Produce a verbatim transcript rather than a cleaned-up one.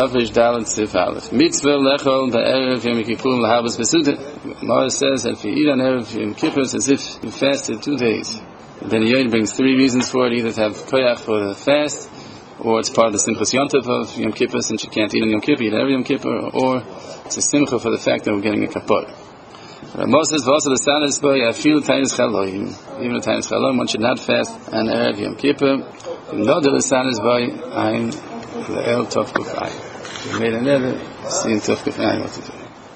Avish Dalet Sif Aleph. Mitzvah lechol ba'erev Yom Kippurim lahabas besudah. Mara says that if you eat on erev Yom Kippur, it's as if you fasted two days. Then Yoed brings three reasons for it: either to have koyach for the fast, or it's part of the Simchas Yontif of Yom Kippur, since you can't eat on Yom Kippur, eat every Yom Kippur, or it's a simcha for the fact that we're getting a kapor. Moses v'asa l'sanis bo yafil tainis chaloyim. Even a tainis chaloyim, one should not fast on erev Yom Kippur. No de l'sanis bo ein le'el tov kuf ayin. We made another, see in tov kuf ayin what to do.